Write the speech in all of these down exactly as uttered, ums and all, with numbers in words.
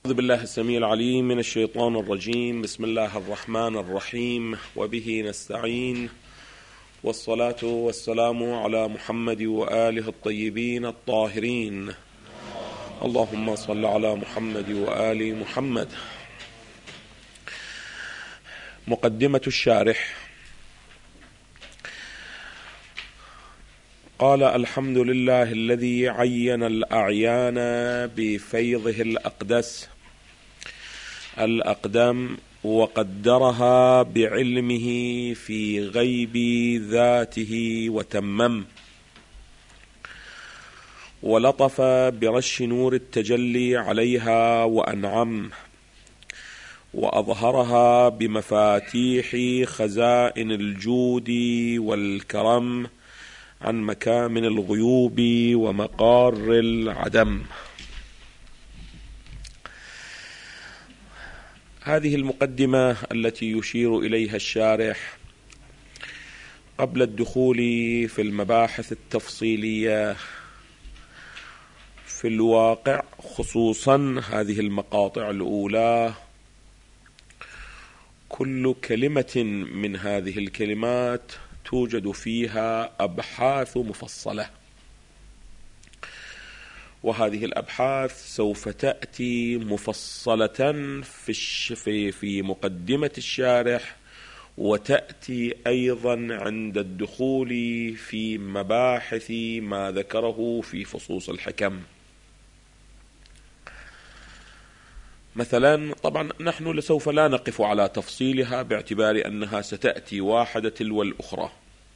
أعوذ بالله السميع العليم من الشيطان الرجيم. بسم الله الرحمن الرحيم، وبه نستعين، والصلاة والسلام على محمد وآله الطيبين الطاهرين. اللهم صل على محمد وآل محمد. مقدمة الشارح. قال: الحمد لله الذي عين الأعيان بفيضه الأقدس الأقدم، وقدرها بعلمه في غيب ذاته وتمم، ولطف برش نور التجلي عليها وأنعم، وأظهرها بمفاتيح خزائن الجود والكرم عن مكامن الغيوب ومقار العدم. هذه المقدمة التي يشير إليها الشارح قبل الدخول في المباحث التفصيلية في الواقع، خصوصا هذه المقاطع الأولى، كل كلمة من هذه الكلمات توجد فيها أبحاث مفصلة، وهذه الأبحاث سوف تأتي مفصلة في في في مقدمة الشارح، وتأتي أيضا عند الدخول في مباحث ما ذكره في فصوص الحكم. مثلا، طبعا نحن لسوف لا نقف على تفصيلها باعتبار أنها ستأتي واحدة تلو الأخرى،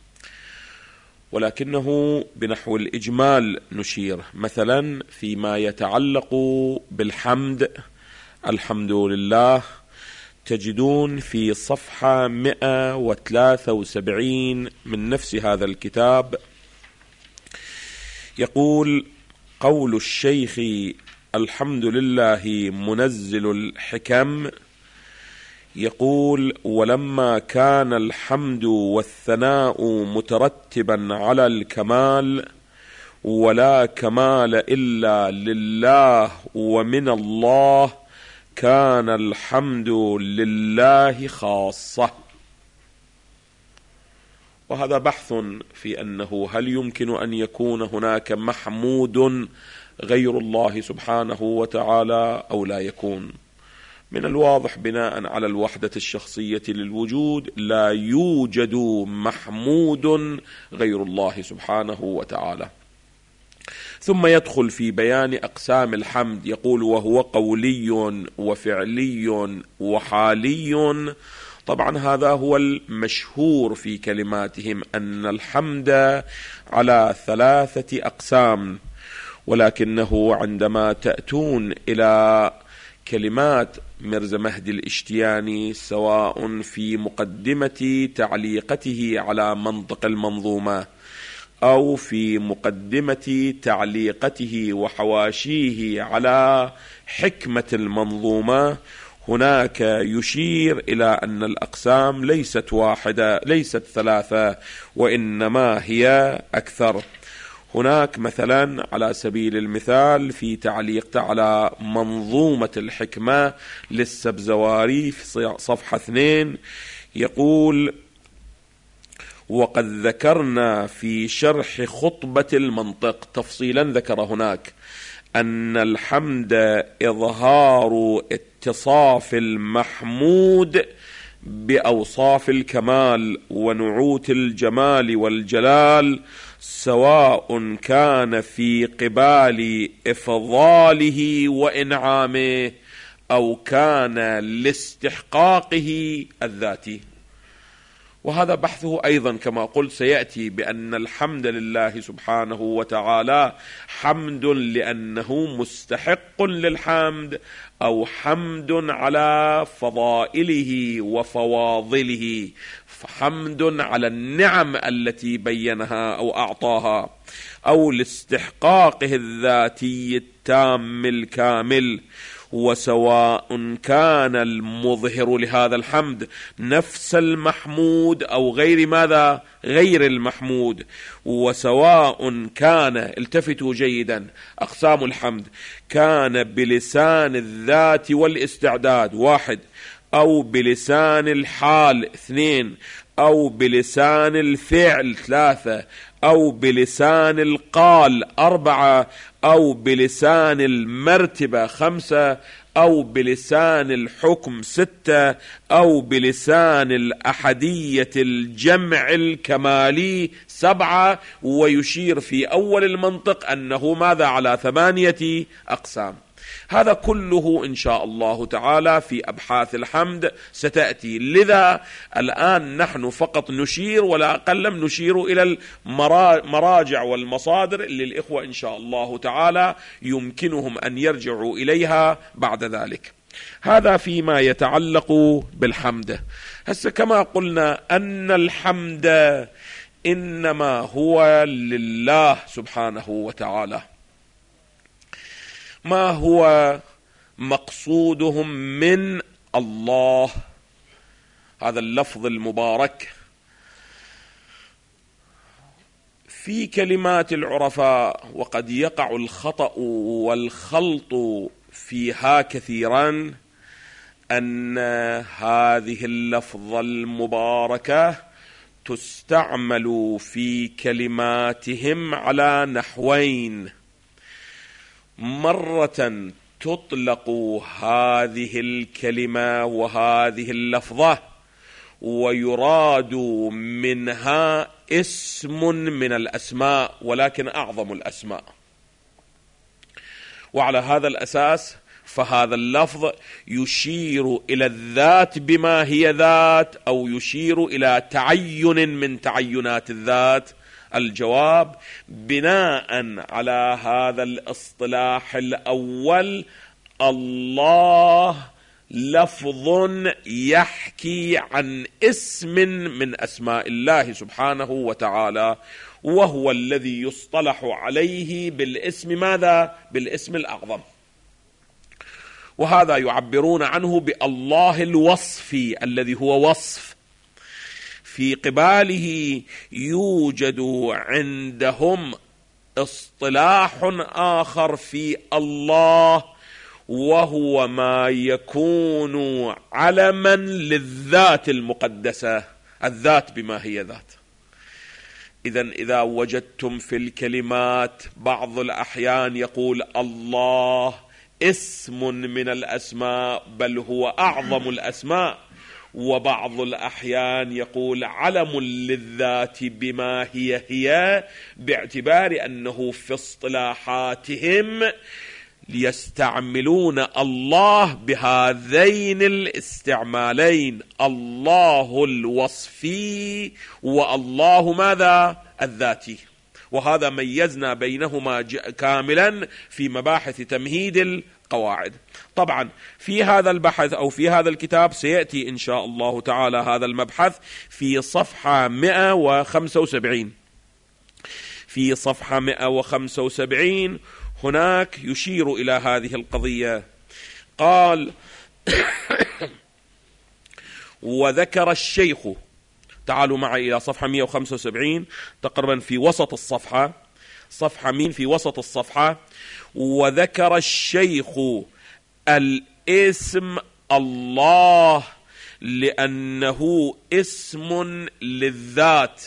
ولكنه بنحو الإجمال نشير. مثلا فيما يتعلق بالحمد، الحمد لله، تجدون في صفحة مئة وثلاثة وسبعين من نفس هذا الكتاب يقول: قول الشيخ الحمد لله منزل الحكم، يقول: ولما كان الحمد والثناء مترتبا على الكمال، ولا كمال إلا لله ومن الله، كان الحمد لله خاصة. وهذا بحث في أنه هل يمكن أن يكون هناك محمود غير الله سبحانه وتعالى أو لا يكون. من الواضح بناء على الوحدة الشخصية للوجود لا يوجد محمود غير الله سبحانه وتعالى. ثم يدخل في بيان أقسام الحمد، يقول: وهو قولي وفعلي وحالي. طبعا هذا هو المشهور في كلماتهم، أن الحمد على ثلاثة أقسام، ولكنه عندما تأتون إلى كلمات ميرزا مهدي الاشتياني، سواء في مقدمة تعليقته على منطق المنظومة أو في مقدمة تعليقته وحواشيه على حكمة المنظومة، هناك يشير إلى أن الأقسام ليست واحدة، ليست ثلاثة، وإنما هي أكثر. هناك مثلا على سبيل المثال في تعليق على منظومة الحكمة للسبزواري في صفحة اثنين يقول: وقد ذكرنا في شرح خطبة المنطق، تفصيلا ذكر هناك أن الحمد إظهار اتصاف المحمود بأوصاف الكمال ونعوت الجمال والجلال، سواء كان في قبال إفضاله وإنعامه أو كان لاستحقاقه الذاتي. وهذا بحثه أيضا كما قلت سيأتي، بأن الحمد لله سبحانه وتعالى حمد لأنه مستحق للحمد، أو حمد على فضائله وفواضله، حمد على النعم التي بينها أو أعطاها، أو لاستحقاقه الذاتي التام الكامل. وسواء كان المظهر لهذا الحمد نفس المحمود أو غير ماذا غير المحمود، وسواء كان، التفتوا جيدا، أقسام الحمد كان بلسان الذات والاستعداد واحد، أو بلسان الحال اثنين، أو بلسان الفعل ثلاثة، أو بلسان القال أربعة، أو بلسان المرتبة خمسة، أو بلسان الحكم ستة، أو بلسان الأحدية الجمع الكمالي سبعة. ويشير في أول المنطق أنه ماذا على ثمانية أقسام. هذا كله إن شاء الله تعالى في أبحاث الحمد ستأتي. لذا الآن نحن فقط نشير ولا أقل نشير إلى المراجع والمصادر اللي الإخوة إن شاء الله تعالى يمكنهم أن يرجعوا إليها بعد ذلك. هذا فيما يتعلق بالحمد. هسه كما قلنا أن الحمد إنما هو لله سبحانه وتعالى. ما هو مقصودهم من الله؟ هذا اللفظ المبارك في كلمات العرفاء، وقد يقع الخطأ والخلط فيها كثيرا، أن هذه اللفظة المباركة تستعمل في كلماتهم على نحوين. مرة تطلق هذه الكلمة وهذه اللفظة ويراد منها اسم من الأسماء، ولكن أعظم الأسماء. وعلى هذا الأساس فهذا اللفظ يشير إلى الذات بما هي ذات، أو يشير إلى تعين من تعينات الذات. الجواب: بناء على هذا الاصطلاح الأول، الله لفظ يحكي عن اسم من أسماء الله سبحانه وتعالى، وهو الذي يصطلح عليه بالاسم ماذا؟ بالاسم الأعظم. وهذا يعبرون عنه بالله الوصفي الذي هو وصف. في قباله يوجد عندهم اصطلاح آخر في الله، وهو ما يكون علما للذات المقدسة، الذات بما هي ذات. إذن إذا وجدتم في الكلمات بعض الأحيان يقول الله اسم من الأسماء، بل هو أعظم الأسماء، وبعض الأحيان يقول علم للذات بما هي هي، باعتبار أنه في اصطلاحاتهم ليستعملون الله بهذين الاستعمالين، الله الوصفي والله ماذا؟ الذاتي. وهذا ميزنا بينهما كاملا في مباحث تمهيد القواعد. طبعا في هذا البحث أو في هذا الكتاب سيأتي إن شاء الله تعالى هذا المبحث في صفحة مئة وخمسة وسبعين. في صفحة مئة وخمسة وسبعين هناك يشير إلى هذه القضية. قال: وذكر الشيخ، تعالوا معي إلى صفحة مئة وخمسة وسبعين تقريبا في وسط الصفحة، صفحة مين في وسط الصفحة. وذكر الشيخ الاسم الله لأنه اسم للذات.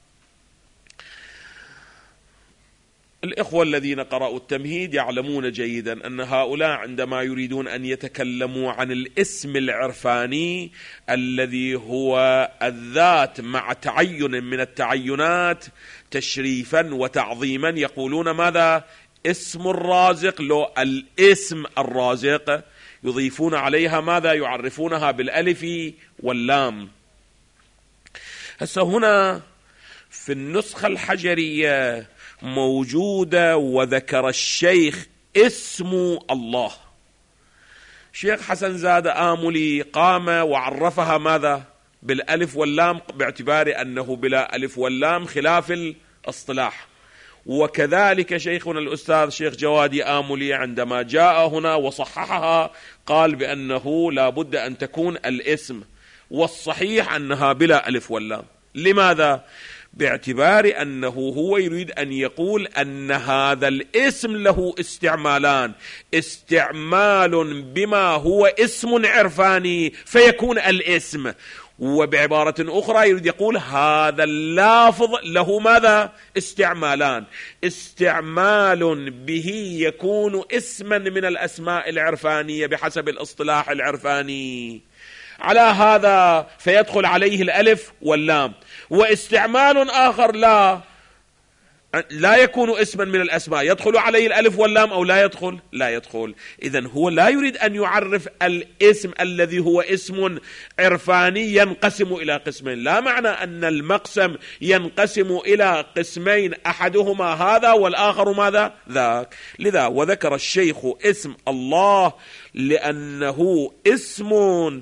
الإخوة الذين قرأوا التمهيد يعلمون جيدا أن هؤلاء عندما يريدون أن يتكلموا عن الاسم العرفاني الذي هو الذات مع تعين من التعينات تشريفا وتعظيما، يقولون ماذا؟ اسم الرازق، لو الاسم الرازق، يضيفون عليها ماذا؟ يعرفونها بالألف واللام. هسه هنا في النسخة الحجرية موجودة وذكر الشيخ اسم الله. شيخ حسن زاد آملي قام وعرفها ماذا؟ بالألف واللام، باعتبار أنه بلا ألف واللام خلاف الاصطلاح. وكذلك شيخنا الأستاذ شيخ جوادي آملي عندما جاء هنا وصححها قال بأنه لا بد أن تكون الاسم، والصحيح أنها بلا ألف واللام. لماذا؟ باعتبار أنه هو يريد أن يقول أن هذا الاسم له استعمالان، استعمال بما هو اسم عرفاني فيكون الاسم، وبعبارة أخرى يريد يقول هذا اللافظ له ماذا؟ استعمالان، استعمال به يكون اسما من الأسماء العرفانية بحسب الاصطلاح العرفاني، على هذا فيدخل عليه الألف واللام، واستعمال آخر لا لا يكون اسما من الأسماء يدخل عليه الألف واللام أو لا يدخل لا يدخل. إذن هو لا يريد أن يعرف الاسم الذي هو اسم عرفاني ينقسم إلى قسمين، لا معنى أن المقسم ينقسم إلى قسمين أحدهما هذا والآخر ماذا؟ ذاك. لذا وذكر الشيخ اسم الله لأنه اسم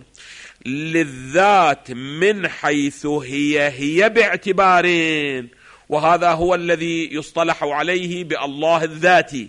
للذات من حيث هي هي باعتبارين، وهذا هو الذي يصطلح عليه بالله الذاتي،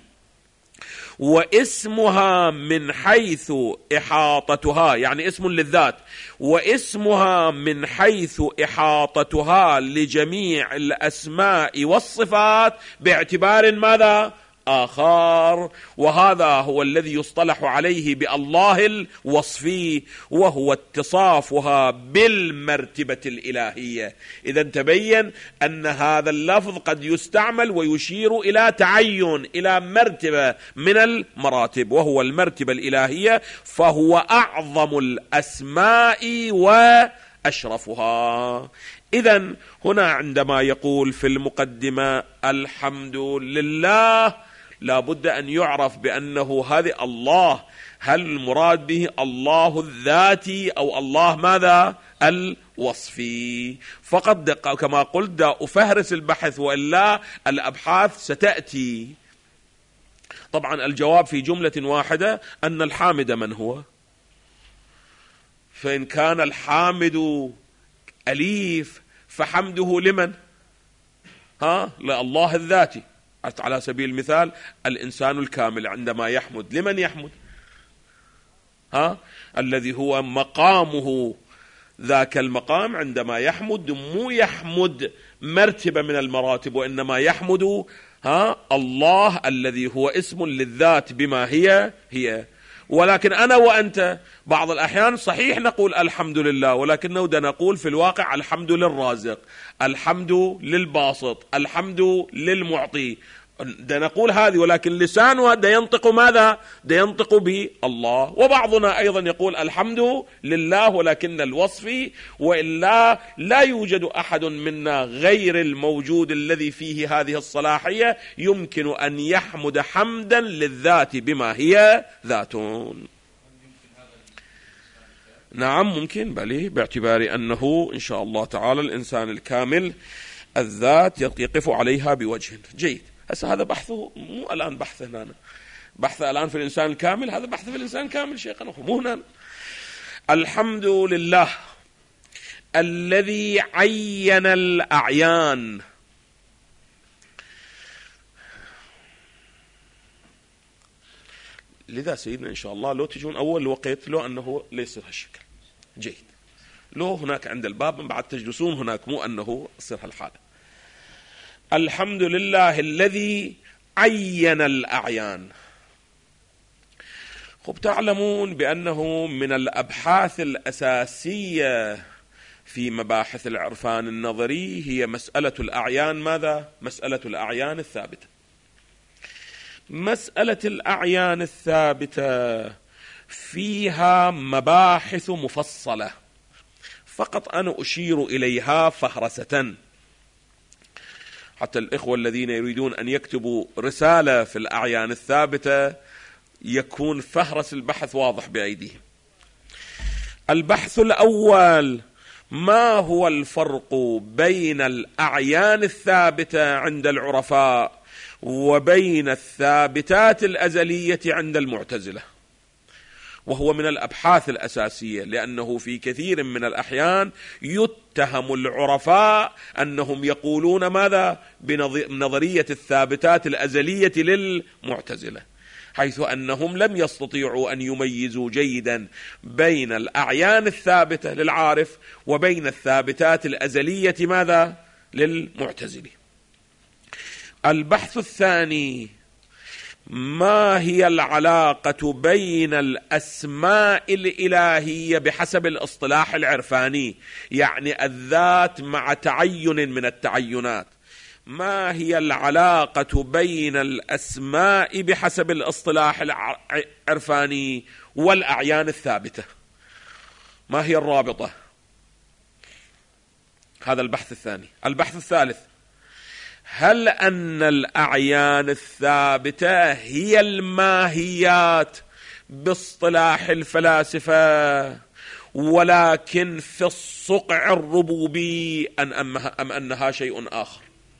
واسمها من حيث إحاطتها يعني اسم للذات، واسمها من حيث إحاطتها لجميع الأسماء والصفات باعتبار ماذا؟ آخر، وهذا هو الذي يصطلح عليه بالله الوصفي، وهو اتصافها بالمرتبة الإلهية. إذا تبين أن هذا اللفظ قد يستعمل ويشير إلى تعين إلى مرتبة من المراتب، وهو المرتبة الإلهية، فهو أعظم الأسماء وأشرفها. إذن هنا عندما يقول في المقدمة الحمد لله لا بد أن يعرف بأنه هذا الله، هل المراد به الله الذاتي أو الله ماذا؟ الوصفي فقط. كما قلت دا أفهرس البحث وإلا الأبحاث ستأتي. طبعا الجواب في جملة واحدة أن الحامد من هو؟ فإن كان الحامد أليف فحمده لمن؟ ها؟ لله الذاتي. على سبيل المثال الإنسان الكامل عندما يحمد لمن يحمد؟ ها؟ الذي هو مقامه ذاك المقام عندما يحمد مو يحمد مرتبة من المراتب، وإنما يحمد ها الله الذي هو اسم للذات بما هي هي. ولكن أنا وأنت بعض الأحيان صحيح نقول الحمد لله، ولكنه دا نقول في الواقع الحمد للرازق، الحمد للباسط، الحمد للمعطي، دا نقول هذه، ولكن لسانه دا ينطق ماذا؟ دا ينطق بالله. وبعضنا أيضا يقول الحمد لله ولكن الوصف، وإلا لا يوجد أحد منا غير الموجود الذي فيه هذه الصلاحية يمكن أن يحمد حمدا للذات بما هي ذاتون. نعم ممكن، بل باعتبار أنه إن شاء الله تعالى الإنسان الكامل الذات يقف عليها بوجه جيد. هسه هذا بحثه مو الآن بحث هنا، بحث الآن في الإنسان الكامل، هذا بحث في الإنسان الكامل شيخنا مو هنا. الحمد لله الذي عين الأعيان. لذا سيدنا إن شاء الله لو تجون أول وقت لو أنه ليس هالشكل جيد، لو هناك عند الباب من بعد تجلسون هناك مو أنه يصير هالحالة. الحمد لله الذي عين الأعيان. خب تعلمون بأنه من الأبحاث الأساسية في مباحث العرفان النظري هي مسألة الأعيان. ماذا؟ مسألة الأعيان الثابتة. مسألة الأعيان الثابتة فيها مباحث مفصلة، فقط أنا أشير إليها فهرسة حتى الإخوة الذين يريدون أن يكتبوا رسالة في الأعيان الثابتة يكون فهرس البحث واضح بأيديهم. البحث الأول: ما هو الفرق بين الأعيان الثابتة عند العرفاء وبين الثابتات الأزلية عند المعتزلة؟ وهو من الأبحاث الأساسية، لأنه في كثير من الأحيان يتهم العرفاء أنهم يقولون ماذا؟ بنظرية الثابتات الأزلية للمعتزلة، حيث أنهم لم يستطيعوا أن يميزوا جيدا بين الأعيان الثابتة للعارف وبين الثابتات الأزلية ماذا؟ للمعتزلة. البحث الثاني: ما هي العلاقة بين الأسماء الإلهية بحسب الاصطلاح العرفاني، يعني الذات مع تعين من التعينات، ما هي العلاقة بين الأسماء بحسب الاصطلاح العرفاني والأعيان الثابتة؟ ما هي الرابطة؟ هذا البحث الثاني. البحث الثالث: هل أن الأعيان الثابتة هي الماهيات باصطلاح الفلاسفة، ولكن في الصقع الربوبي أم أنها شيء آخر؟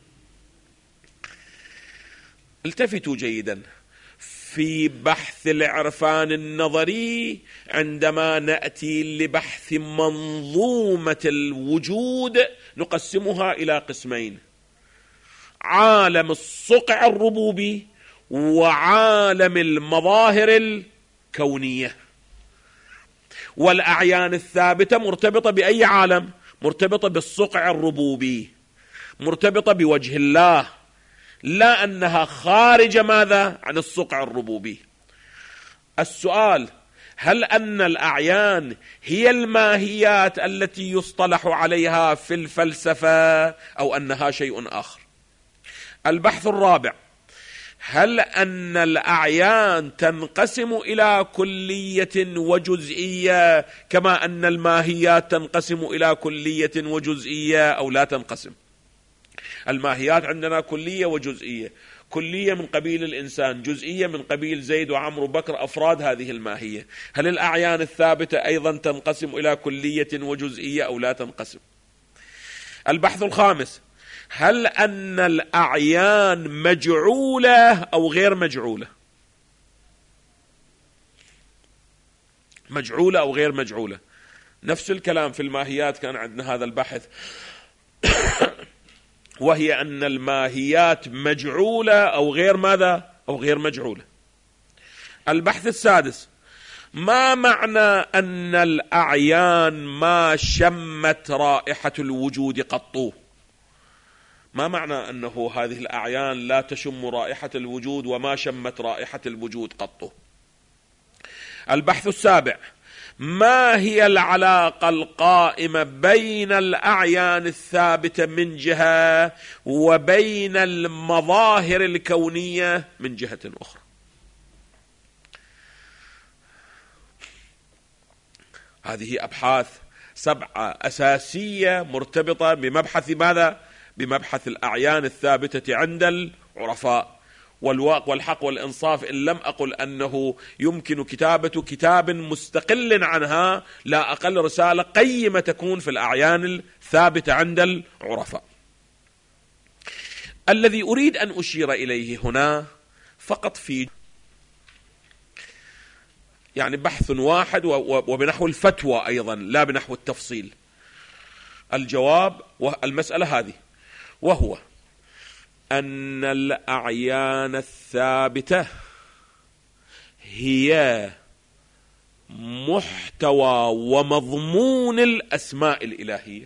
التفتوا جيدا، في بحث العرفان النظري عندما نأتي لبحث منظومة الوجود نقسمها إلى قسمين: عالم الصقع الربوبي وعالم المظاهر الكونية. والأعيان الثابتة مرتبطة بأي عالم؟ مرتبطة بالصقع الربوبي، مرتبطة بوجه الله، لا أنها خارج ماذا؟ عن الصقع الربوبي. السؤال: هل أن الأعيان هي الماهيات التي يصطلح عليها في الفلسفة أو أنها شيء آخر؟ البحث الرابع: هل أن الأعيان تنقسم إلى كلية وجزئية كما أن الماهيات تنقسم إلى كلية وجزئية أو لا تنقسم؟ الماهيات عندنا كلية وجزئية، كلية من قبيل الإنسان، جزئية من قبيل زيد وعمرو وبكر، أفراد هذه الماهية. هل الأعيان الثابتة أيضا تنقسم إلى كلية وجزئية أو لا تنقسم؟ البحث الخامس: هل أن الأعيان مجعولة أو غير مجعولة؟ مجعولة أو غير مجعولة؟ نفس الكلام في الماهيات كان عندنا هذا البحث وهي أن الماهيات مجعولة أو غير ماذا؟ أو غير مجعولة. البحث السادس: ما معنى أن الأعيان ما شمت رائحة الوجود قط؟ ما معنى أنه هذه الأعيان لا تشم رائحة الوجود وما شمت رائحة الوجود قط؟ البحث السابع: ما هي العلاقة القائمة بين الأعيان الثابتة من جهة وبين المظاهر الكونية من جهة أخرى؟ هذه أبحاث سبعة أساسية مرتبطة بمبحث ماذا؟ بمبحث الأعيان الثابتة عند العرفاء. والواقع والحق والإنصاف إن لم أقل أنه يمكن كتابة كتاب مستقل عنها، لا أقل رسالة قيمة تكون في الأعيان الثابتة عند العرفاء. الذي أريد أن أشير إليه هنا فقط في يعني بحث واحد وبنحو الفتوى أيضا لا بنحو التفصيل. الجواب والمسألة هذه، وهو أن الأعيان الثابتة هي محتوى ومضمون الأسماء الإلهية.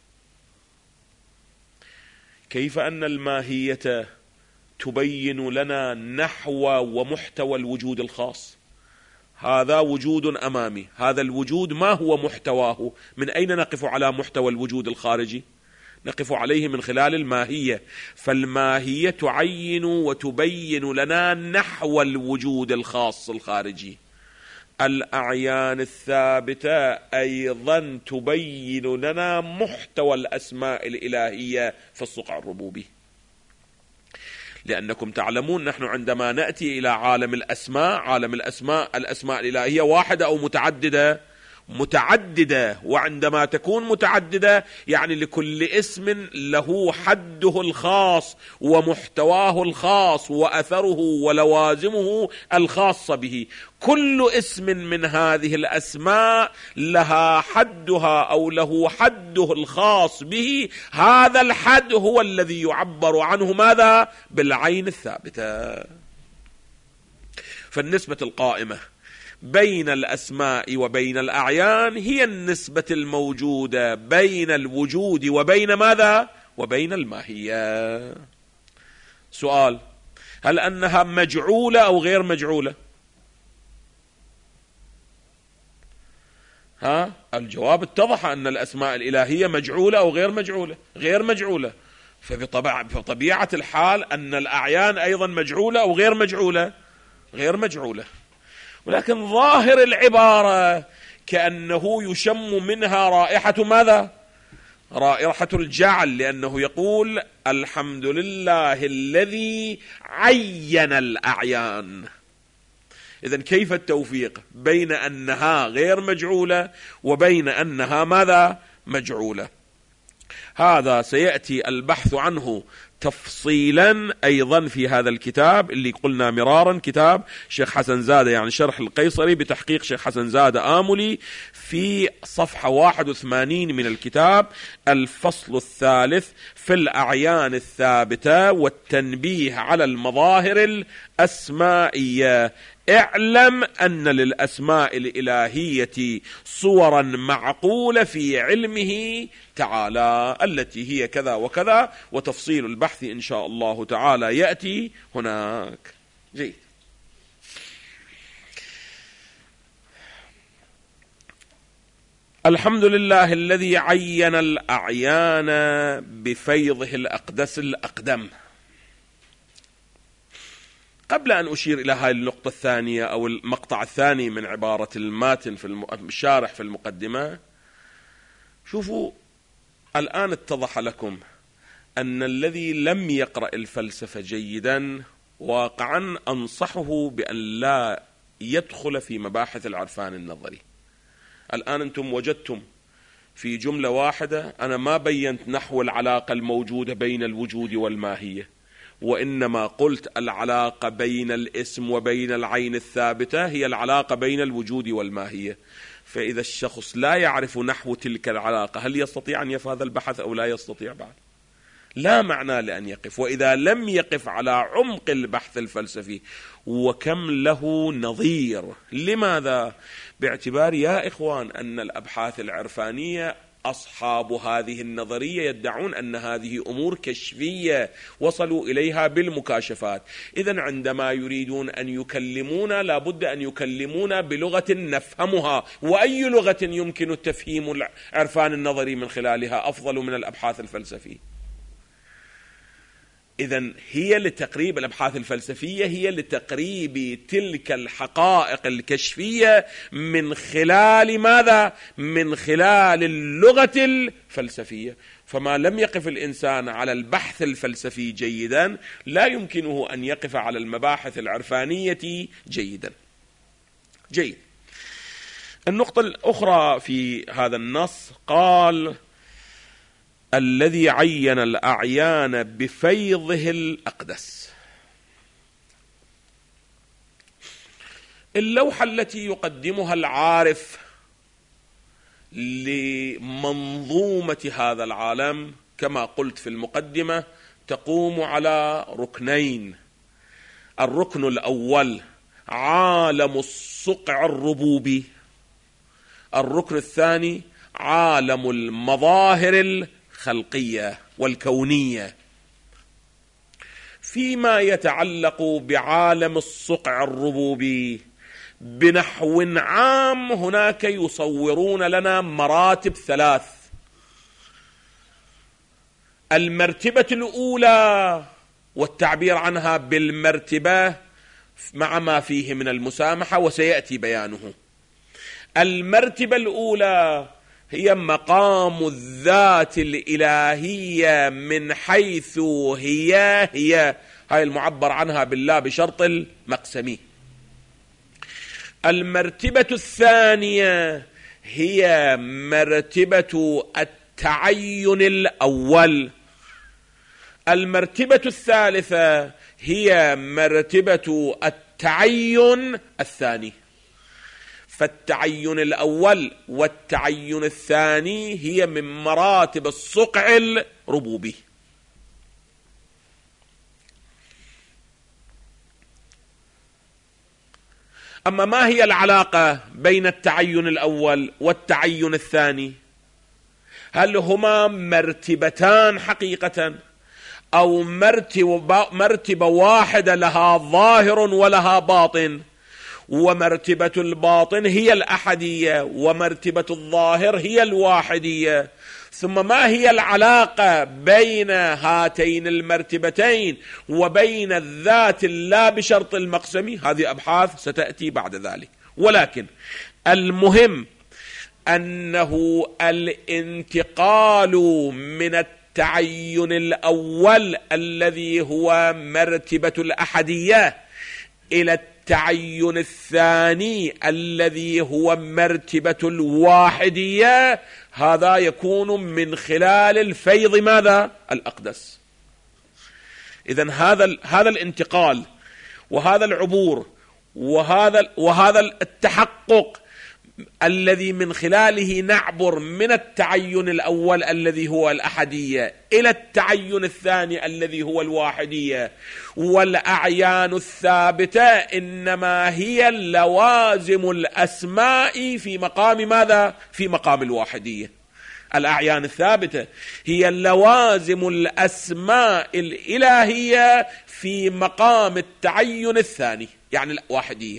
كيف أن الماهية تبين لنا نحو ومحتوى الوجود الخاص؟ هذا وجود أمامي، هذا الوجود ما هو محتواه؟ من أين نقف على محتوى الوجود الخارجي؟ نقف عليه من خلال الماهية. فالماهية تعين وتبين لنا نحو الوجود الخاص الخارجي. الأعيان الثابتة أيضا تبين لنا محتوى الأسماء الإلهية في الصقع الربوبي. لأنكم تعلمون نحن عندما نأتي إلى عالم الأسماء، عالم الأسماء الأسماء الإلهية واحدة أو متعددة؟ متعددة، وعندما تكون متعددة يعني لكل اسم له حده الخاص ومحتواه الخاص وأثره ولوازمه الخاصة به. كل اسم من هذه الأسماء لها حدها أو له حده الخاص به، هذا الحد هو الذي يعبر عنه ماذا؟ بالعين الثابتة. فالنسبة القائمة بين الأسماء وبين الأعيان هي النسبة الموجودة بين الوجود وبين ماذا؟ وبين الماهية. سؤال: هل أنها مجعولة أو غير مجعولة؟ ها؟ الجواب اتضح أن الأسماء الإلهية مجعولة أو غير مجعولة؟ غير مجعولة. فبطبيعة الحال أن الأعيان أيضا مجعولة أو غير مجعولة؟ غير مجعولة. ولكن ظاهر العبارة كأنه يشم منها رائحة ماذا؟ رائحة الجعل، لأنه يقول الحمد لله الذي عين الأعيان. إذن كيف التوفيق بين أنها غير مجعولة وبين أنها ماذا؟ مجعولة. هذا سيأتي البحث عنه تفصيلا أيضا في هذا الكتاب اللي قلنا مرارا، كتاب شيخ حسن زادة، يعني شرح القيصري بتحقيق شيخ حسن زادة آملي، في صفحة واحد وثمانين من الكتاب، الفصل الثالث في الأعيان الثابتة والتنبيه على المظاهر الأسمائية. اعلم أن للأسماء الإلهية صورا معقولة في علمه تعالى التي هي كذا وكذا، وتفصيل البحث إن شاء الله تعالى يأتي هناك. جيد. الحمد لله الذي عين الأعيان بفيضه الأقدس الأقدم. قبل أن أشير إلى هذه النقطة الثانية أو المقطع الثاني من عبارة الماتن في الشارح في المقدمة، شوفوا الآن اتضح لكم أن الذي لم يقرأ الفلسفة جيدا واقعا أنصحه بأن لا يدخل في مباحث العرفان النظري. الآن أنتم وجدتم في جملة واحدة أنا ما بينت نحو العلاقة الموجودة بين الوجود والماهية، وإنما قلت العلاقة بين الاسم وبين العين الثابتة هي العلاقة بين الوجود والماهية. فإذا الشخص لا يعرف نحو تلك العلاقة هل يستطيع أن يفهم هذا البحث أو لا يستطيع؟ بعد لا معنى لأن يقف. وإذا لم يقف على عمق البحث الفلسفي وكم له نظير. لماذا؟ باعتبار يا إخوان أن الأبحاث العرفانية أصحاب هذه النظرية يدعون أن هذه أمور كشفية وصلوا إليها بالمكاشفات. إذن عندما يريدون أن يكلمونا لابد أن يكلمونا بلغة نفهمها، وأي لغة يمكن التفهيم العرفان النظري من خلالها أفضل من الأبحاث الفلسفية؟ إذن هي لتقريب الأبحاث الفلسفية هي لتقريب تلك الحقائق الكشفية من خلال ماذا؟ من خلال اللغة الفلسفية. فما لم يقف الإنسان على البحث الفلسفي جيدا لا يمكنه أن يقف على المباحث العرفانية جيدا. جيد. النقطة الأخرى في هذا النص قال الذي عين الأعيان بفيضه الأقدس. اللوحة التي يقدمها العارف لمنظومة هذا العالم كما قلت في المقدمة تقوم على ركنين. الركن الأول عالم الصقع الربوبي، الركن الثاني عالم المظاهر الخلقية والكونية. فيما يتعلق بعالم الصقع الربوبي بنحو عام هناك يصورون لنا مراتب ثلاث. المرتبة الأولى والتعبير عنها بالمرتبة مع ما فيه من المسامحة وسيأتي بيانه. المرتبة الأولى هي مقام الذات الإلهية من حيث هي هي هاي المعبر عنها بالله بشرط المقسمي. المرتبة الثانية هي مرتبة التعين الأول. المرتبة الثالثة هي مرتبة التعين الثاني. فالتعين الأول والتعين الثاني هي من مراتب الصقع الربوبي. أما ما هي العلاقة بين التعين الأول والتعين الثاني؟ هل هما مرتبتان حقيقة، أو مرتبة, مرتبة واحدة لها ظاهر ولها باطن، ومرتبة الباطن هي الأحدية ومرتبة الظاهر هي الواحدية؟ ثم ما هي العلاقة بين هاتين المرتبتين وبين الذات اللا بشرط المقسم؟ هذه أبحاث ستأتي بعد ذلك. ولكن المهم أنه الانتقال من التعين الأول الذي هو مرتبة الأحدية إلى التعين الثاني الذي هو مرتبة الواحدية، هذا يكون من خلال الفيض ماذا؟ الأقدس. إذن هذا هذا الانتقال وهذا العبور وهذا وهذا التحقق الذي من خلاله نعبر من التعين الأول الذي هو الأحدية إلى التعين الثاني الذي هو الواحدية. والأعيان الثابتة إنما هي اللوازم الأسماء في مقام ماذا؟ في مقام الواحدية. الأعيان الثابتة هي اللوازم الأسماء الإلهية في مقام التعين الثاني، يعني الواحدية.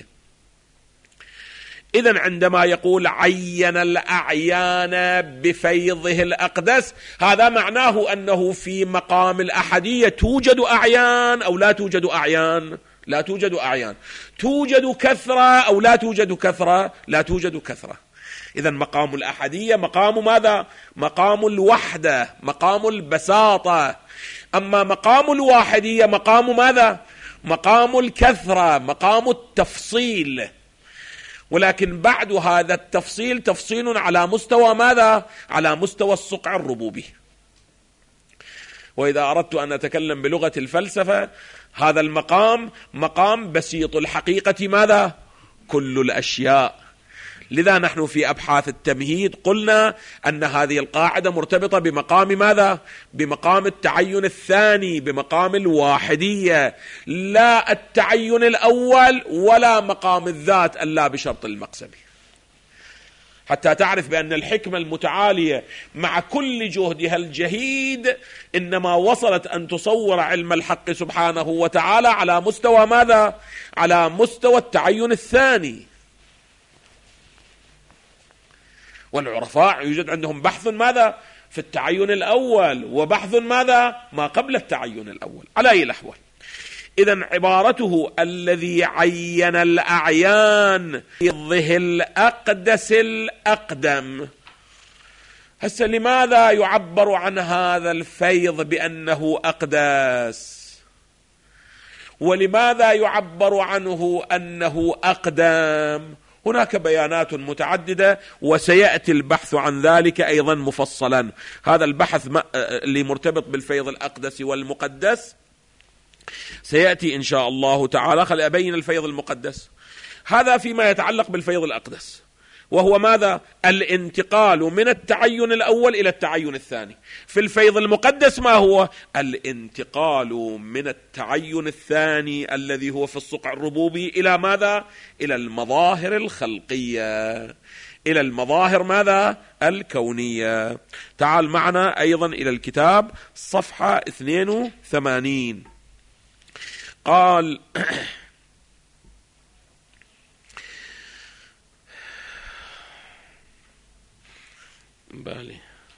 إذن عندما يقول عين الأعيان بفيضه الأقدس، هذا معناه أنه في مقام الأحدية توجد أعيان أو لا توجد أعيان؟ لا توجد أعيان. توجد كثرة أو لا توجد كثرة؟ لا توجد كثرة. إذن مقام الأحدية مقام ماذا؟ مقام الوحدة، مقام البساطة. أما مقام الواحدية مقام ماذا؟ مقام الكثرة، مقام التفصيل. ولكن بعد هذا التفصيل تفصيل على مستوى ماذا؟ على مستوى الصقع الربوبي. وإذا أردت أن أتكلم بلغة الفلسفة، هذا المقام مقام بسيط الحقيقة ماذا؟ كل الأشياء. لذا نحن في أبحاث التمهيد قلنا أن هذه القاعدة مرتبطة بمقام ماذا؟ بمقام التعين الثاني، بمقام الواحدية، لا التعين الأول ولا مقام الذات اللا بشرط المقسم. حتى تعرف بأن الحكمة المتعالية مع كل جهدها الجهيد إنما وصلت أن تصور علم الحق سبحانه وتعالى على مستوى ماذا؟ على مستوى التعين الثاني. والعرفاء يوجد عندهم بحث ماذا؟ في التعين الأول، وبحث ماذا؟ ما قبل التعين الأول. على أي الأحوال، إذن عبارته الذي عين الأعيان بفيضه الأقدس الأقدم. هسه لماذا يعبر عن هذا الفيض بأنه أقدس؟ ولماذا يعبر عنه أنه أقدم؟ هناك بيانات متعددة وسيأتي البحث عن ذلك أيضا مفصلا. هذا البحث اللي مرتبط بالفيض الأقدس والمقدس سيأتي إن شاء الله تعالى. خلي أبين الفيض المقدس. هذا فيما يتعلق بالفيض الأقدس، وهو ماذا؟ الانتقال من التعين الأول إلى التعين الثاني. في الفيض المقدس ما هو؟ الانتقال من التعين الثاني الذي هو في الصقع الربوبي إلى ماذا؟ إلى المظاهر الخلقية، إلى المظاهر ماذا؟ الكونية. تعال معنا أيضا إلى الكتاب صفحة اثنين وثمانين. قال بالي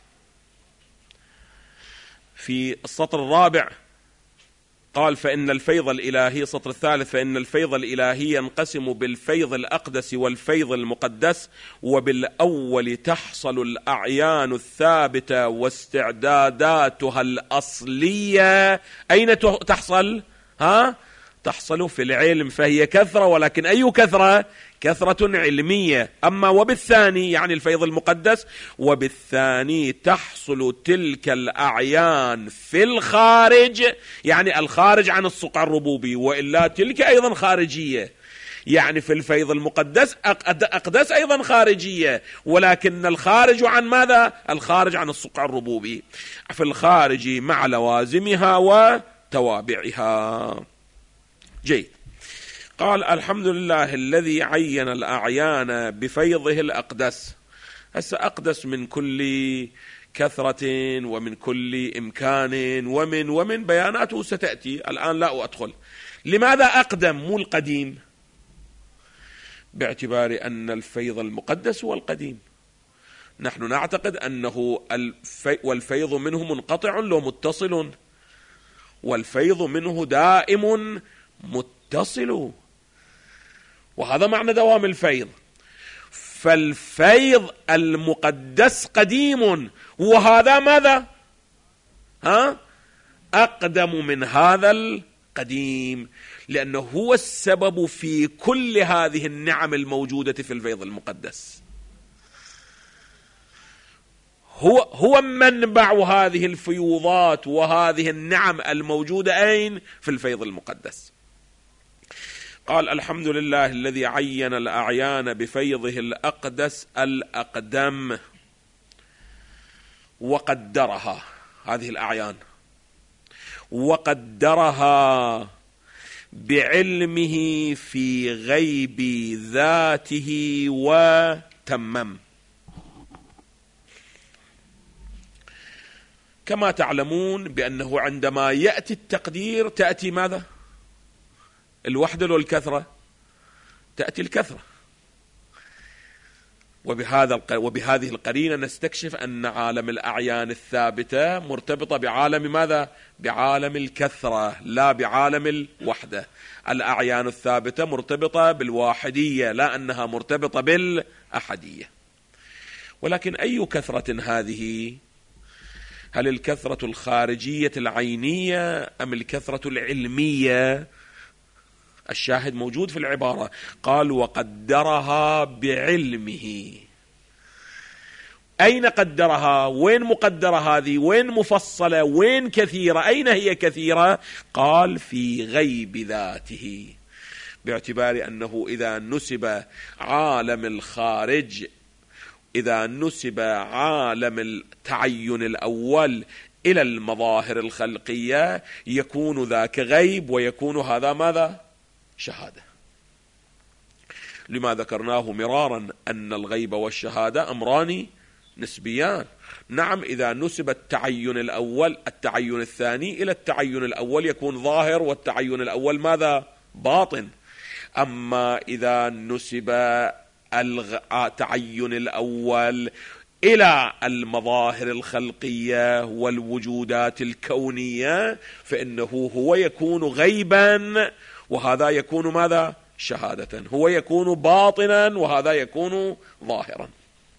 في السطر الرابع قال فإن الفيض الإلهي، السطر الثالث، فإن الفيض الإلهي ينقسم بالفيض الأقدس والفيض المقدس، وبالأول تحصل الأعيان الثابتة واستعداداتها الأصلية. أين تحصل؟ ها؟ تحصل في العلم، فهي كثرة، ولكن أي كثرة؟ كثرة علمية. أما وبالثاني يعني الفيض المقدس، وبالثاني تحصل تلك الأعيان في الخارج، يعني الخارج عن الصقع الربوبي، وإلا تلك أيضا خارجية. يعني في الفيض المقدس أقدس أيضا خارجية، ولكن الخارج عن ماذا؟ الخارج عن الصقع الربوبي، في الخارج مع لوازمها وتوابعها. جيد. قال الحمد لله الذي عين الأعيان بفيضه الأقدس. هسه أقدس من كل كثرة ومن كل إمكان ومن ومن بياناته ستأتي، الآن لا أدخل. لماذا أقدم مو القديم؟ باعتبار أن الفيض المقدس هو القديم. نحن نعتقد أنه الفي والفيض منه منقطع لو متصل، والفيض منه دائم متصل، وهذا معنى دوام الفيض. فالفيض المقدس قديم، وهذا ماذا؟ ها؟ أقدم من هذا القديم، لأنه هو السبب في كل هذه النعم الموجودة في الفيض المقدس. هو هو منبع هذه الفيوضات وهذه النعم الموجودة أين؟ في الفيض المقدس. قال الحمد لله الذي عين الأعيان بفيضه الأقدس الأقدم وقدرها، هذه الأعيان وقدرها بعلمه في غيب ذاته وتمم. كما تعلمون بأنه عندما يأتي التقدير تأتي ماذا؟ الوحدة والكثرة؟ تأتي الكثرة. وبهذا وبهذه القرينة نستكشف أن عالم الأعيان الثابتة مرتبطة بعالم ماذا؟ بعالم الكثرة، لا بعالم الوحدة. الأعيان الثابتة مرتبطة بالواحدية، لا أنها مرتبطة بالأحدية. ولكن أي كثرة هذه؟ هل الكثرة الخارجية العينية أم الكثرة العلمية؟ الشاهد موجود في العبارة، قال وقدرها بعلمه. أين قدرها؟ وين مقدرة هذه؟ وين مفصلة؟ وين كثيرة؟ أين هي كثيرة؟ قال في غيب ذاته، باعتبار أنه إذا نسب عالم الخارج، إذا نسب عالم التعين الأول إلى المظاهر الخلقية يكون ذاك غيب، ويكون هذا ماذا؟ شهادة. لما ذكرناه مرارا أن الغيب والشهادة أمران نسبيان. نعم، إذا نسب التعين الأول التعين الثاني إلى التعين الأول يكون ظاهر، والتعين الأول ماذا؟ باطن. أما إذا نسب التعين الأول إلى المظاهر الخلقية والوجودات الكونية فإنه هو يكون غيبا، وهذا يكون ماذا؟ شهادة. هو يكون باطنا وهذا يكون ظاهرا.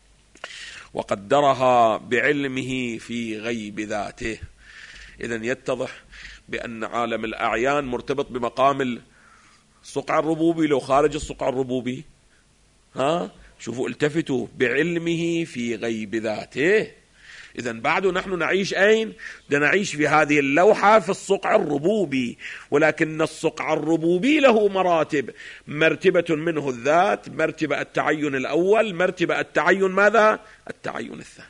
وقدرها بعلمه في غيب ذاته. إذن يتضح بأن عالم الأعيان مرتبط بمقام الصقع الربوبي. لو خارج الصقع الربوبي ها شوفوا التفتوا، بعلمه في غيب ذاته. إذن بعد نحن نعيش أين؟ نعيش في هذه اللوحة في الصقع الربوبي، ولكن الصقع الربوبي له مراتب، مرتبة منه الذات، مرتبة التعين الأول، مرتبة التعين ماذا؟ التعين الثاني.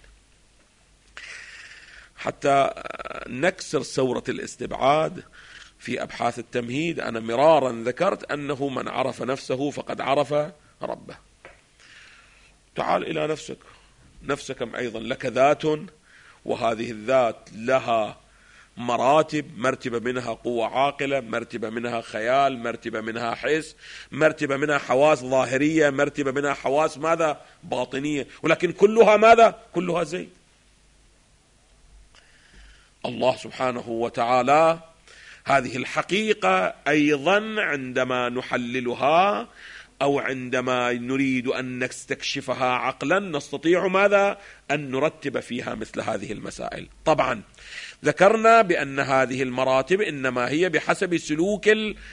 حتى نكسر ثورة الاستبعاد في أبحاث التمهيد، أنا مرارا ذكرت أنه من عرف نفسه فقد عرف ربه. تعال إلى نفسك، نفسك أيضا لك ذات، وهذه الذات لها مراتب، مرتبة منها قوة عاقلة، مرتبة منها خيال، مرتبة منها حس، مرتبة منها حواس ظاهرية، مرتبة منها حواس ماذا؟ باطنية، ولكن كلها ماذا؟ كلها زي الله سبحانه وتعالى. هذه الحقيقة أيضا عندما نحللها أو عندما نريد أن نستكشفها عقلا نستطيع ماذا؟ أن نرتب فيها مثل هذه المسائل. طبعا ذكرنا بأن هذه المراتب إنما هي بحسب سلوك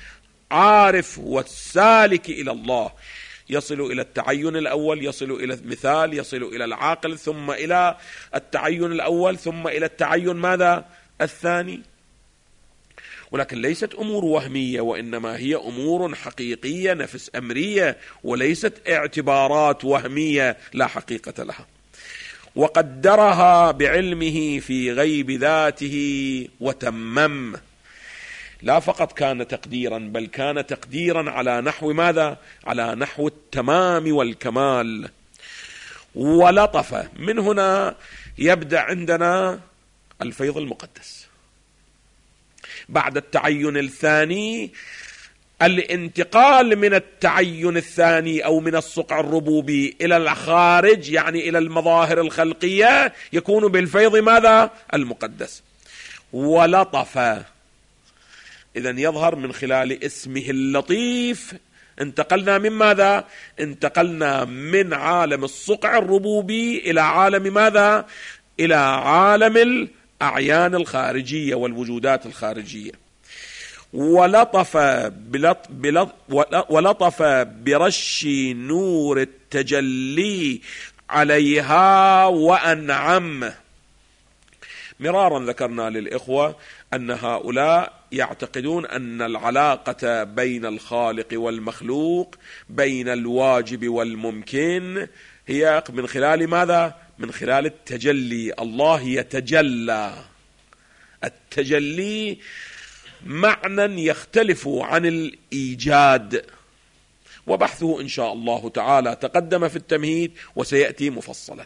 عارف والسالك إلى الله يصل إلى التعين الأول، يصل إلى المثال، يصل إلى العاقل، ثم إلى التعين الأول، ثم إلى التعين ماذا؟ الثاني. ولكن ليست أمور وهمية، وإنما هي أمور حقيقية نفس أمرية، وليست اعتبارات وهمية لا حقيقة لها. وقدرها بعلمه في غيب ذاته وتمم. لا فقط كان تقديرا، بل كان تقديرا على نحو ماذا؟ على نحو التمام والكمال. ولطف. من هنا يبدأ عندنا الفيض المقدس بعد التعين الثاني. الانتقال من التعين الثاني أو من الصقع الربوبي إلى الخارج، يعني إلى المظاهر الخلقية، يكون بالفيض ماذا؟ المقدس. ولطف إذن يظهر من خلال اسمه اللطيف. انتقلنا من ماذا؟ انتقلنا من عالم الصقع الربوبي إلى عالم ماذا؟ إلى عالم الأعيان الخارجية والوجودات الخارجية. ولطف بلط بلط ولطف برش نور التجلي عليها وأنعم. مرارا ذكرنا للإخوة أن هؤلاء يعتقدون أن العلاقة بين الخالق والمخلوق، بين الواجب والممكن، هي من خلال ماذا؟ من خلال التجلي. الله يتجلى. التجلي معنى يختلف عن الإيجاد، وبحثه إن شاء الله تعالى تقدم في التمهيد وسيأتي مفصلا.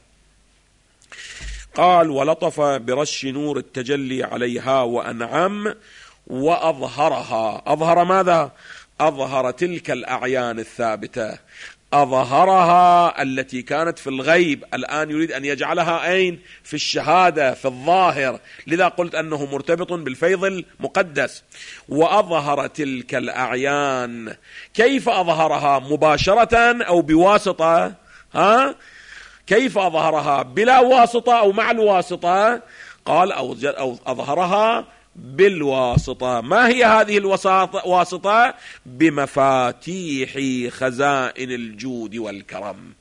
قال: ولطف برش نور التجلي عليها وأنعم وأظهرها. أظهر ماذا؟ أظهر تلك الأعيان الثابتة، أظهرها التي كانت في الغيب، الآن يريد أن يجعلها أين؟ في الشهادة، في الظاهر. لذا قلت أنه مرتبط بالفيض المقدس. وأظهر تلك الأعيان. كيف أظهرها؟ مباشرة أو بواسطة؟ ها؟ كيف أظهرها؟ بلا واسطة أو مع الواسطة؟ قال: أو أظهرها بالواسطة. ما هي هذه الواسطة؟ بمفاتيح خزائن الجود والكرم.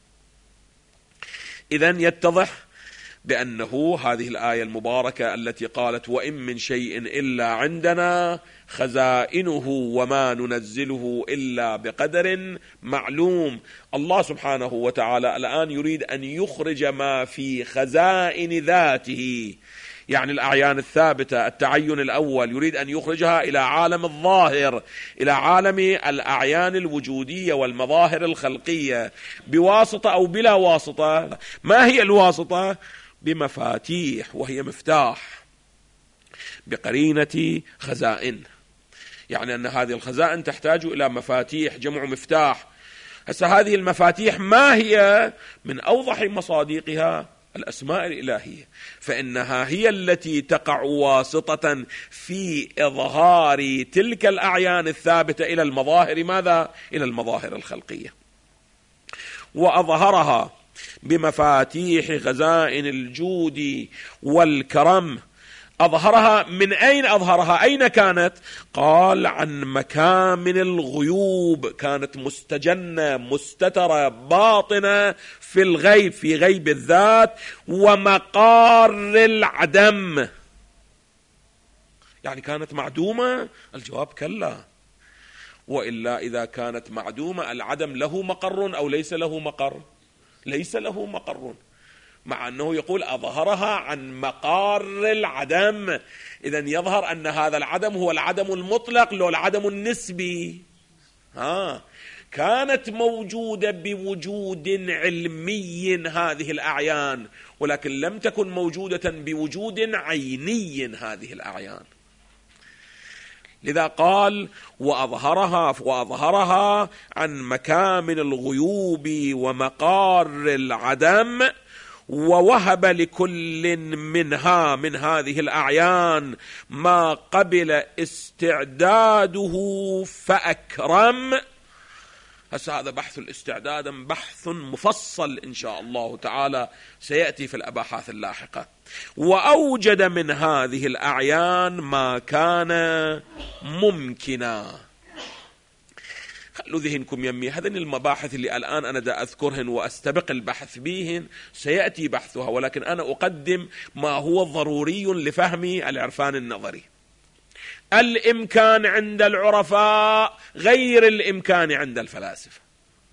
إذن يتضح بأنه هذه الآية المباركة التي قالت: وإن من شيء إلا عندنا خزائنه وما ننزله إلا بقدر معلوم. الله سبحانه وتعالى الآن يريد أن يخرج ما في خزائن ذاته، يعني الأعيان الثابتة، التعين الأول، يريد أن يخرجها إلى عالم الظاهر، إلى عالم الأعيان الوجودية والمظاهر الخلقية، بواسطة أو بلا واسطة. ما هي الواسطة؟ بمفاتيح، وهي مفتاح، بقرينة خزائن، يعني أن هذه الخزائن تحتاج إلى مفاتيح، جمع مفتاح. هسه هذه المفاتيح ما هي؟ من أوضح مصادقها الأسماء الإلهية، فإنها هي التي تقع واسطة في إظهار تلك الأعيان الثابتة إلى المظاهر ماذا؟ إلى المظاهر الخلقية. وأظهرها بمفاتيح خزائن الجود والكرم. أظهرها من أين؟ أظهرها أين كانت؟ قال: عن مكامن الغيوب، كانت مستجنة مستترة باطنة في الغيب، في غيب الذات ومقار العدم. يعني كانت معدومة؟ الجواب كلا. وإلا إذا كانت معدومة العدم له مقر أو ليس له مقر؟ ليس له مقر، مع أنه يقول أظهرها عن مقار العدم. إذن يظهر أن هذا العدم هو العدم المطلق لو العدم النسبي. ها كانت موجودة بوجود علمي هذه الأعيان، ولكن لم تكن موجودة بوجود عيني هذه الأعيان. لذا قال: وأظهرها وأظهرها عن مكامن الغيوب ومقار العدم، ووهب لكل منها من هذه الأعيان ما قبل استعداده فأكرم. هسه هذا بحث الاستعداد بحث مفصل إن شاء الله تعالى سيأتي في الأباحاث اللاحقة. وأوجد من هذه الأعيان ما كان ممكنا. خلوا ذهنكم يمي، هذين المباحث اللي الآن أنا دا أذكرهن وأستبق البحث بيهن سيأتي بحثها، ولكن أنا أقدم ما هو ضروري لفهم العرفان النظري. الإمكان عند العرفاء غير الإمكان عند الفلاسفة.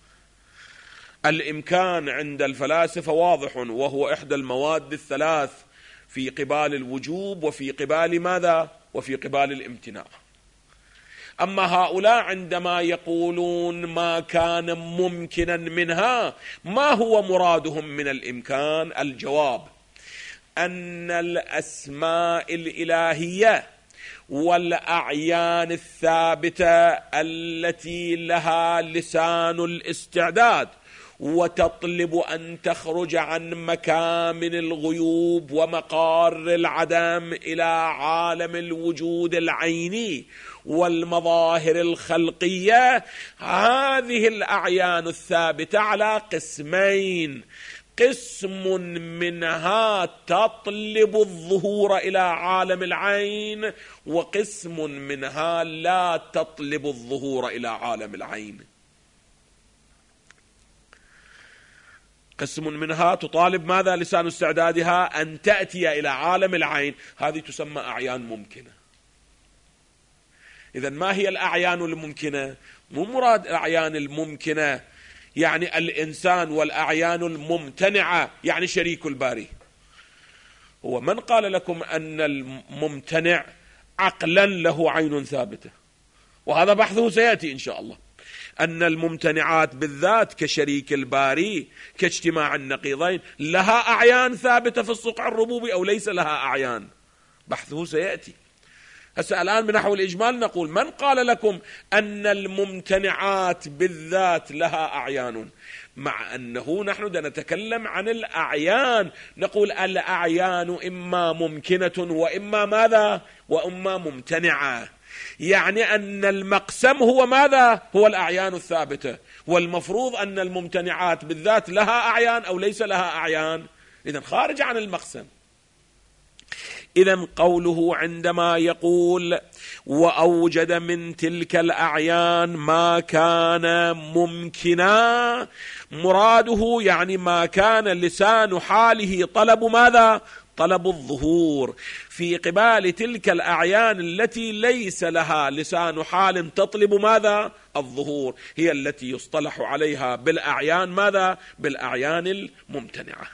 الإمكان عند الفلاسفة واضح، وهو إحدى المواد الثلاث في قبال الوجوب وفي قبال ماذا؟ وفي قبال الامتناع. أما هؤلاء عندما يقولون ما كان ممكنا منها، ما هو مرادهم من الإمكان؟ الجواب أن الأسماء الإلهية والأعيان الثابتة التي لها لسان الاستعداد وتطلب أن تخرج عن مكامن الغيوب ومقار العدم إلى عالم الوجود العيني والمظاهر الخلقية، هذه الأعيان الثابتة على قسمين: قسم منها تطلب الظهور إلى عالم العين، وقسم منها لا تطلب الظهور إلى عالم العين. قسم منها تطالب ماذا؟ لسان استعدادها أن تأتي إلى عالم العين، هذه تسمى أعيان ممكنة. إذن ما هي الأعيان الممكنة؟ مو مراد الأعيان الممكنة يعني الإنسان، والأعيان الممتنعة يعني شريك الباري. هو من قال لكم أن الممتنع عقلا له عين ثابتة؟ وهذا بحثه سيأتي إن شاء الله. أن الممتنعات بالذات كشريك الباري كاجتماع النقيضين لها أعيان ثابتة في الصقع الربوبي أو ليس لها أعيان، بحثه سيأتي. هسه الآن بنحو الإجمال نقول: من قال لكم أن الممتنعات بالذات لها أعيان؟ مع أنه نحن نتكلم عن الأعيان، نقول الأعيان إما ممكنة وإما ماذا؟ وإما ممتنعة. يعني أن المقسم هو ماذا؟ هو الأعيان الثابتة، والمفروض أن الممتنعات بالذات لها أعيان أو ليس لها أعيان، إذن خارج عن المقسم. إذن قوله عندما يقول وأوجد من تلك الأعيان ما كان ممكنا، مراده يعني ما كان لسان حاله طلب ماذا؟ طلب الظهور في قبال تلك الأعيان التي ليس لها لسان حال تطلب ماذا؟ الظهور، هي التي يصطلح عليها بالأعيان ماذا؟ بالأعيان الممتنعة.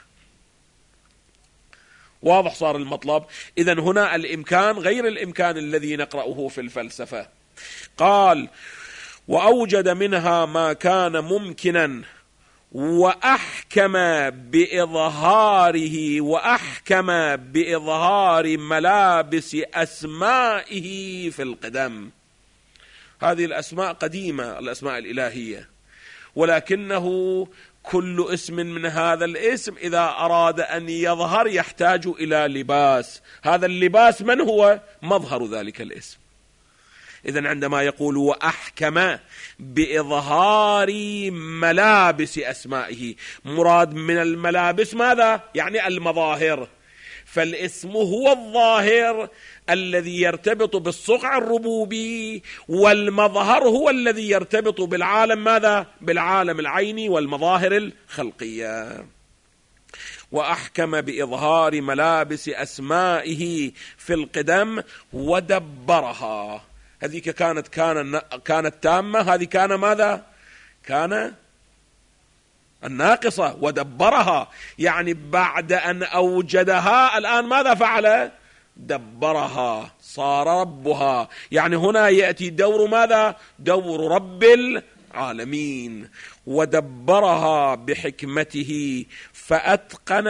واضح صار المطلب؟ إذن هنا الإمكان غير الإمكان الذي نقرأه في الفلسفة. قال وأوجد منها ما كان ممكنا وأحكم بإظهاره وأحكم بإظهار ملابس أسمائه في القدم. هذه الأسماء قديمة، الأسماء الإلهية، ولكنه كل اسم من هذا الاسم إذا أراد أن يظهر يحتاج إلى لباس، هذا اللباس من هو؟ مظهر ذلك الاسم. إذن عندما يقول وأحكم بإظهار ملابس أسمائه، مراد من الملابس ماذا؟ يعني المظاهر. فالاسم هو الظاهر الذي يرتبط بالصقع الربوبي، والمظهر هو الذي يرتبط بالعالم ماذا؟ بالعالم العيني والمظاهر الخلقية. وأحكم بإظهار ملابس أسمائه في القدم ودبرها. هذه كانت كان كانت تامة، هذه كان ماذا؟ كان الناقصة. ودبرها يعني بعد أن أوجدها الآن ماذا فعل؟ دبرها، صار ربها. يعني هنا يأتي دور ماذا؟ دور رب العالمين. ودبرها بحكمته فأتقن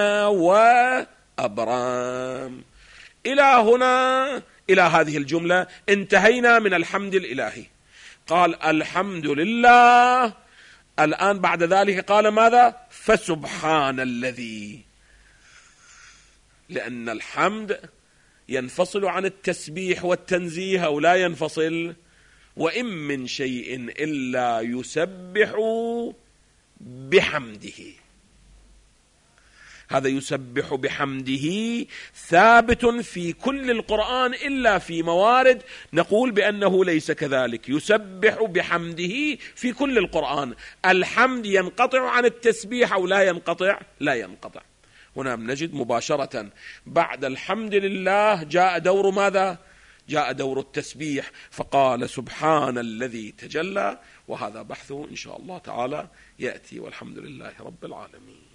وأبرام. إلى هنا، إلى هذه الجملة انتهينا من الحمد الإلهي. قال الحمد لله. الآن بعد ذلك قال ماذا؟ فسبحان الذي، لأن الحمد ينفصل عن التسبيح والتنزيه أو لا ينفصل. وإن من شيء إلا يسبح بحمده. هذا يسبح بحمده ثابت في كل القرآن إلا في موارد نقول بأنه ليس كذلك. يسبح بحمده في كل القرآن. الحمد ينقطع عن التسبيح أو لا ينقطع؟ لا ينقطع. هنا نجد مباشرة بعد الحمد لله جاء دور ماذا؟ جاء دور التسبيح، فقال سبحان الذي تجلى. وهذا بحثه إن شاء الله تعالى يأتي، والحمد لله رب العالمين.